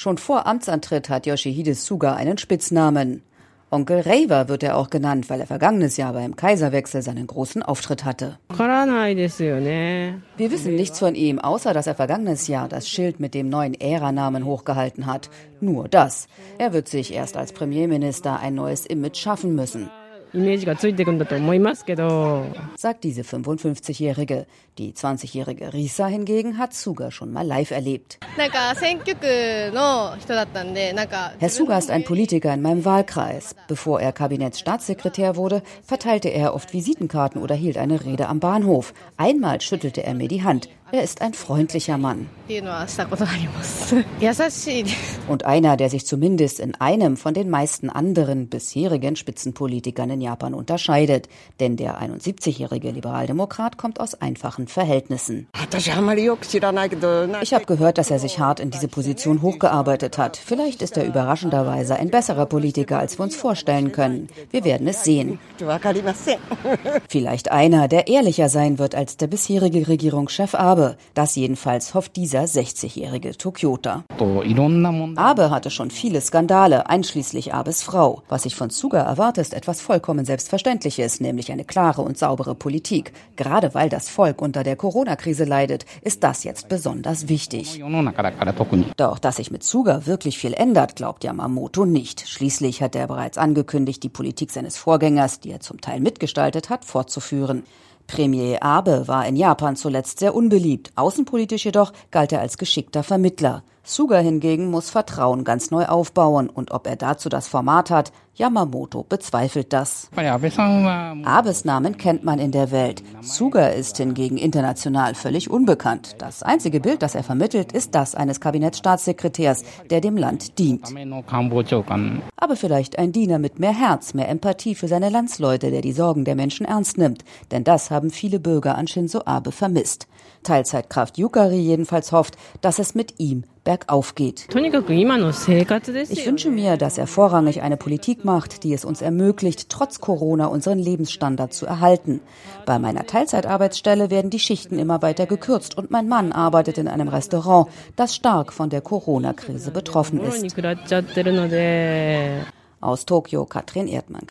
Schon vor Amtsantritt hat Yoshihide Suga einen Spitznamen. Onkel Reiwa wird er auch genannt, weil er vergangenes Jahr beim Kaiserwechsel seinen großen Auftritt hatte. Wir wissen nichts von ihm, außer dass er vergangenes Jahr das Schild mit dem neuen Ära-Namen hochgehalten hat. Nur das. Er wird sich erst als Premierminister ein neues Image schaffen müssen, sagt diese 55-Jährige. Die 20-jährige Risa hingegen hat Suga schon mal live erlebt. Herr Suga ist ein Politiker in meinem Wahlkreis. Bevor er Kabinettsstaatssekretär wurde, verteilte er oft Visitenkarten oder hielt eine Rede am Bahnhof. Einmal schüttelte er mir die Hand. Er ist ein freundlicher Mann. Und einer, der sich zumindest in einem von den meisten anderen bisherigen Spitzenpolitikern in Japan unterscheidet. Denn der 71-jährige Liberaldemokrat kommt aus einfachen Verhältnissen. Ich habe gehört, dass er sich hart in diese Position hochgearbeitet hat. Vielleicht ist er überraschenderweise ein besserer Politiker, als wir uns vorstellen können. Wir werden es sehen. Vielleicht einer, der ehrlicher sein wird als der bisherige Regierungschef Abe. Das jedenfalls hofft dieser 60-jährige Tokyota. Abe hatte schon viele Skandale, einschließlich Abes Frau. Was sich von Suga erwartet, ist etwas vollkommen Selbstverständliches, nämlich eine klare und saubere Politik. Gerade weil das Volk unter der Corona-Krise leidet, ist das jetzt besonders wichtig. Doch dass sich mit Suga wirklich viel ändert, glaubt Yamamoto nicht. Schließlich hat er bereits angekündigt, die Politik seines Vorgängers, die er zum Teil mitgestaltet hat, fortzuführen. Premier Abe war in Japan zuletzt sehr unbeliebt. Außenpolitisch jedoch galt er als geschickter Vermittler. Suga hingegen muss Vertrauen ganz neu aufbauen. Und ob er dazu das Format hat, Yamamoto bezweifelt das. Abes Namen kennt man in der Welt. Suga ist hingegen international völlig unbekannt. Das einzige Bild, das er vermittelt, ist das eines Kabinettsstaatssekretärs, der dem Land dient. Aber vielleicht ein Diener mit mehr Herz, mehr Empathie für seine Landsleute, der die Sorgen der Menschen ernst nimmt. Denn das haben viele Bürger an Shinzo Abe vermisst. Teilzeitkraft Yukari jedenfalls hofft, dass es mit ihm bergauf geht. Ich wünsche mir, dass er vorrangig eine Politik macht, die es uns ermöglicht, trotz Corona unseren Lebensstandard zu erhalten. Bei meiner Teilzeitarbeitsstelle werden die Schichten immer weiter gekürzt und mein Mann arbeitet in einem Restaurant, das stark von der Corona-Krise betroffen ist. Aus Tokio, Katrin Erdmann.